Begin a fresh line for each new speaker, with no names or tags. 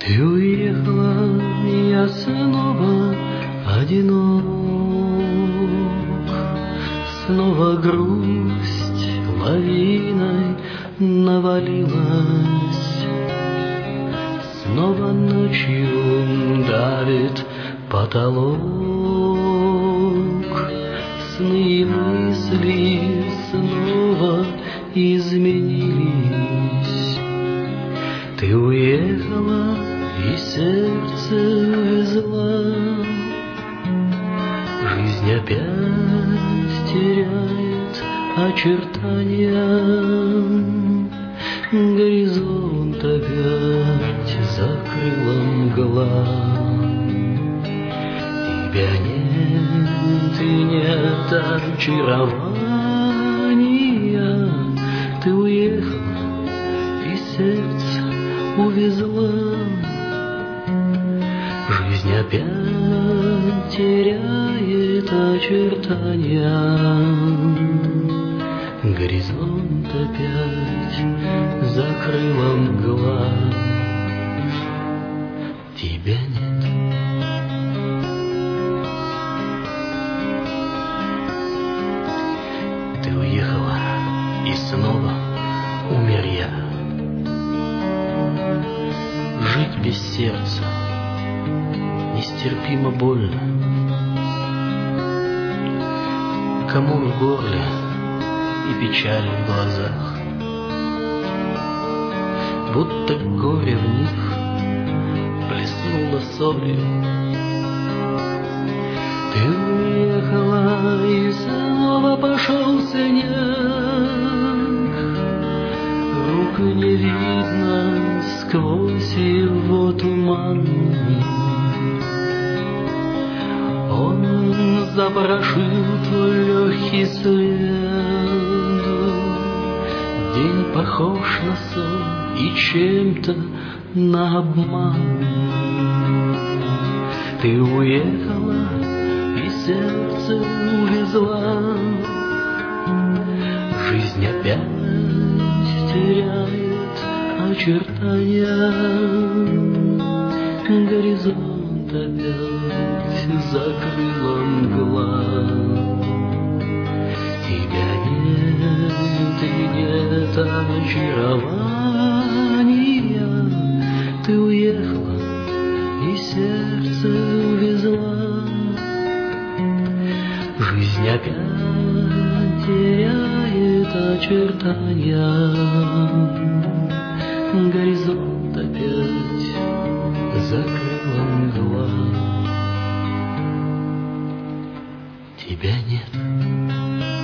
Ты уехала, я снова одинок. Снова грусть лавиной навалилась. Снова ночью давит потолок. Сны и мысли снова изменились. Ты уехала, и сердце увезла. Жизнь опять теряет очертания. Горизонт опять закрыла мгла. Тебя нет и нет очарования. Ты уехала, и сердце увезла. Жизнь опять теряет очертания. Горизонт опять закрыла мгла. Тебя нет. Ты уехала, и снова умер я. Жить без сердца нестерпимо больно. Комок в горле и печаль в глазах, будто горе в них плеснуло солью. Ты уехала, и снова пошел снег. Рук не видно сквозь его туман. Он запорошил твой легкий след. День похож на сон и чем-то на обман. Ты уехала, и сердце увезла. Жизнь опять теряет очертания. Горизонт опять закрыла мгла. Тебя нет и нет очарования. Ты уехала, и сердце увезла. Жизнь опять теряет очертания. Горизонт опять закрыла мгла. Тебя нет.